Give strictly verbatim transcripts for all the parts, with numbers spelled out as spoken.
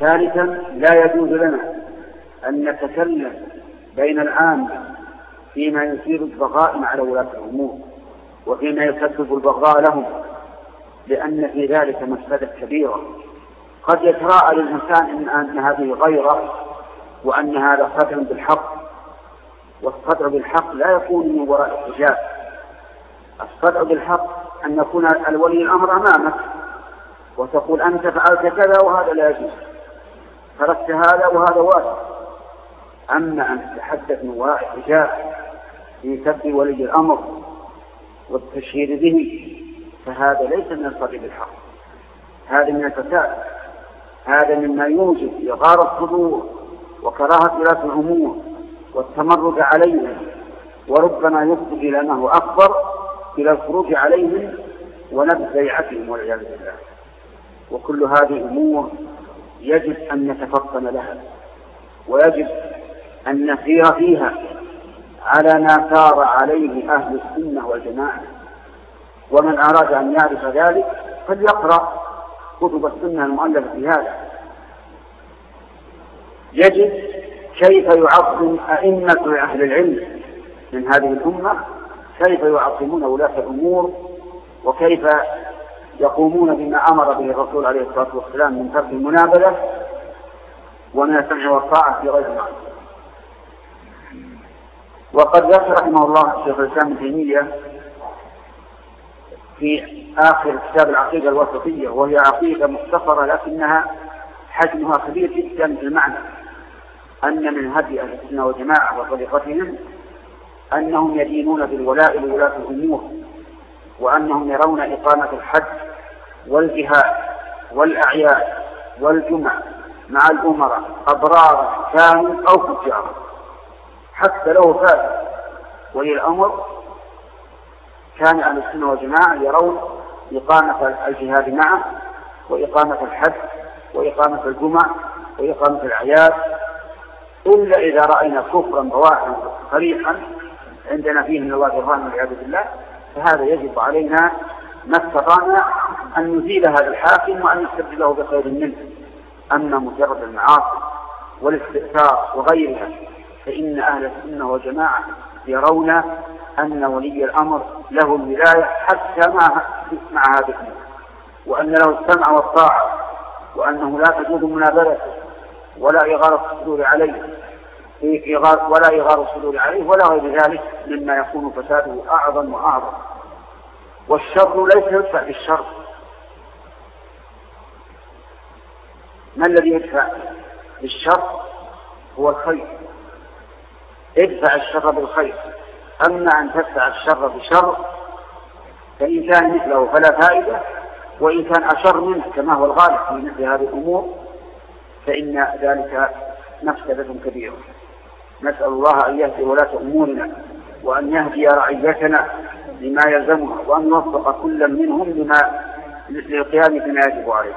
ثالثا، لا يجوز لنا أن نتكلم بين العامة فيما يثير البغاء على ولاة الأمور وفيما يسبب البغاء لهم، لأن في ذلك مفسدة كبيرة. قد يتراءى للإنسان أن هذه غيرة وأن هذا خدع بالحق، والخدع بالحق لا يكون من وراء الحجاب. الخدع بالحق أن يكون الولي الأمر أمامك وتقول أنت فعلت كذا وهذا لا يجوز، تركت هذا وهذا واجب. أما أن تتحدث من وراء الحجاب في سب ولي الأمر والتشهير به فهذا ليس من الخدع بالحق، هذا من الفساد، هذا مما يوجب إغار الصدور وكراهة ولاة الأمور والتمرد عليهم، وربما يفضي إلى أنه أكبر إلى الخروج عليهم ونبذ بيعتهم والعياذ بالله. وكل هذه أمور يجب أن نتفطن لها، ويجب أن نسير فيها على ما سار عليه أهل السنة والجماعة. ومن أراد أن يعرف ذلك فليقرأ كتب السنة المؤلفة في هذا. يجب كيف يعظم أئمة أهل العلم من هذه الأمة، كيف يعظمون ولاة الأمور، وكيف يقومون بما أمر به الرسول عليه الصلاة والسلام من ترك المنابذة ومن السمع والطاعة في غير معصية. وقد ذكر رحمه الله الشيخ الإسلام ابن تيمية في آخر كتاب العقيدة الوسطية، وهي عقيدة مختصرة لكنها حجمها كبير جدا في المعنى، أن من هدي أهل السنة والجماعة وطريقتهم أنهم يدينون بالولاء لولاة الأمور، وأنهم يرون إقامة الحج والجهاد والأعياد والجمع مع الأمراء أبرارا كانوا أو فجارا حتى لو فات ولي الأمر. كان أهل السنة والجماعة يرون إقامة الجهاد معه وإقامة الحج وإقامة الجمع وإقامة الأعياد، إلا إذا رأينا كفرا بواحا صريحا عندنا فيه من الله برهان والعياذ بالله، فهذا يجب علينا ما استطعنا أن نزيل هذا الحاكم وأن نستبدله بخير منه. أما مجرد المعاصي والاستئثار وغيرها فإن أهل السنة والجماعة يرون أن ولي الأمر له الولاية حتى مع مع هذه الأمور، وأن له السمع والطاعة، وأنه لا تجوز منابذته ولا إغارة الصدور عليه ولا إغارة الصدور عليه ولا غير ذلك مما يكون فساده أعظم وأعظم. والشر ليس يدفع بالشر. ما الذي يدفع بالشر؟ هو الخير. ادفع الشر بالخير. أما أن تدفع الشر بشر فإن كان مثله فلا فائدة، وإن كان أشر منه كما هو الغالب في مثل هذه الأمور فإن ذلك مفسدة كبيرة. نسأل الله أن يهدي ولاة أمورنا وأن يهدي رعيتنا لما يلزمها، وأن يوفق كل منهم لما للقيام بما يجب عليه.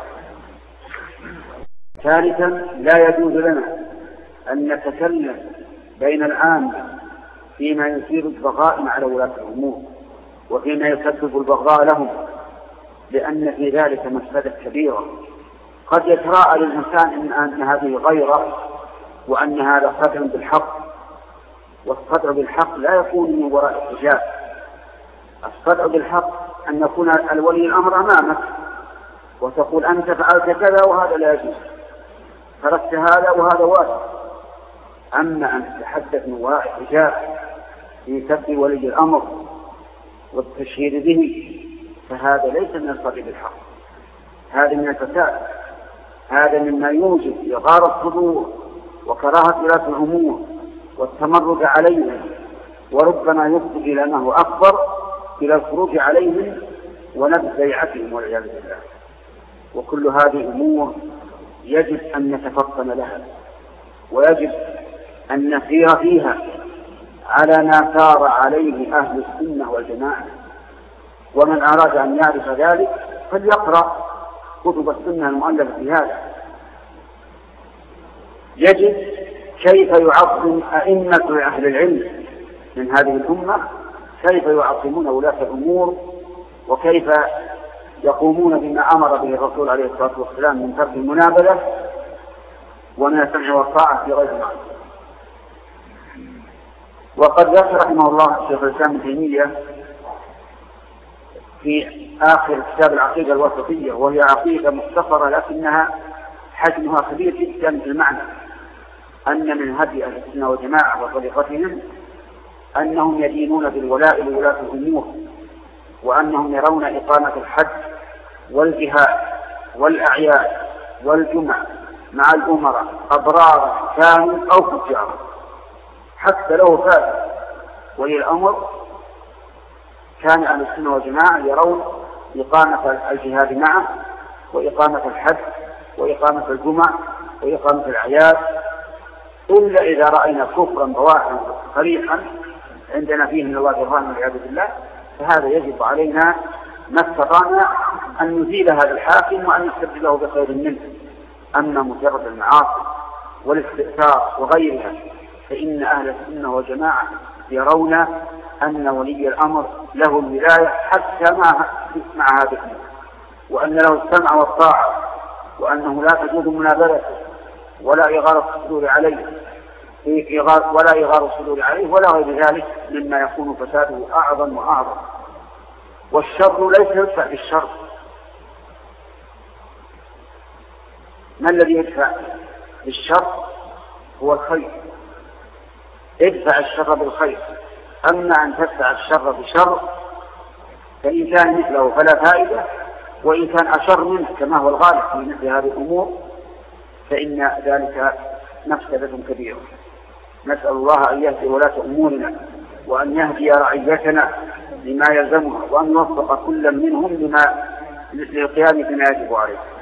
ثالثا، لا يجوز لنا أن نتكلم بين العامة فيما يثير البغاء على ولاة الأمور وفيما يسبب البغاء لهم، لأن في ذلك مفسدة كبيرة. قد يتراءى للإنسان أن هذه غيرة وأن هذا خدع بالحق، والخدع بالحق لا يكون من وراء الحجاب. الخدع بالحق أن يكون الولي الأمر أمامك وتقول أنت فعلت كذا وهذا لا يجوز، تركت هذا وهذا واجب. أما أن تتحدث من وراء الحجاب في سب ولي الأمر والتشهير به فهذا ليس من الخدع بالحق، هذا من الفساد، هذا مما يوجب إغار الصدور وكراهة ولاة الأمور والتمرد عليهم، وربما يفضي إلى أنه أكبر إلى الخروج عليهم ونبذ بيعتهم والعياذ بالله. وكل هذه أمور يجب أن نتفطن لها، ويجب أن نسير فيها على ما سار عليه أهل السنة والجماعة. ومن أراد أن يعرف ذلك فليقرأ كتب السنة المؤلفة في هذا. يجب كيف يعظم أئمة أهل العلم من هذه الأمة، كيف يعظمون ولاة الأمور، وكيف يقومون بما أمر به الرسول عليه الصلاة والسلام من ترك المنابذة ومن السمع والطاعة في غير معصية. وقد ذكر رحمه الله شيخ الإسلام ابن تيمية في آخر كتاب العقيدة الوسطية، وهي عقيدة مختصرة لكنها حجمها كبير جدا في المعنى، أن من هدي أهل السنة والجماعة وطريقتهم أنهم يدينون بالولاء لولاة الأمور، وأنهم يرون إقامة الحج والجهاد والأعياد والجمع مع الأمراء أبرارا كانوا أو فجارا حتى لو فات ولي الأمر، كان أهل السنة والجماعة يرون إقامة الجهاد معه وإقامة الحج وإقامة الجمع وإقامة الأعياد، إلا إذا رأينا كفرا بواحا صريحا عندنا فيه من الله برهان والعياذ بالله، فهذا يجب علينا ما استطعنا أن نزيل هذا الحاكم وأن نستبدله بخير منه. أما مجرد المعاصي والاستئثار وغيرها فإن أهل السنة والجماعة يرون أن ولي الأمر له الولاية حتى مع هذا الأمر، وأن له السمع والطاعة، وأنه لا تجوز منابذته ولا إغارة الصدور عليه ولا إغارة الصدور عليه ولا غير ذلك مما يكون فساده أعظم وأعظم. والشر ليس يدفع بالشر. ما الذي يدفع بالشر؟ هو الخير. ادفع الشر بالخير. أما أن تدفع الشر بشر فإن كان مثله فلا فائدة، وإن كان أشر منه كما هو الغالب في مثل هذه الأمور فإن ذلك مفسدة كبيرة. نسأل الله أن يهدي ولاة أمورنا وأن يهدي رعيتنا لما يلزمها، وأن يوفق كل منهم لما للقيام بما يجب عليه.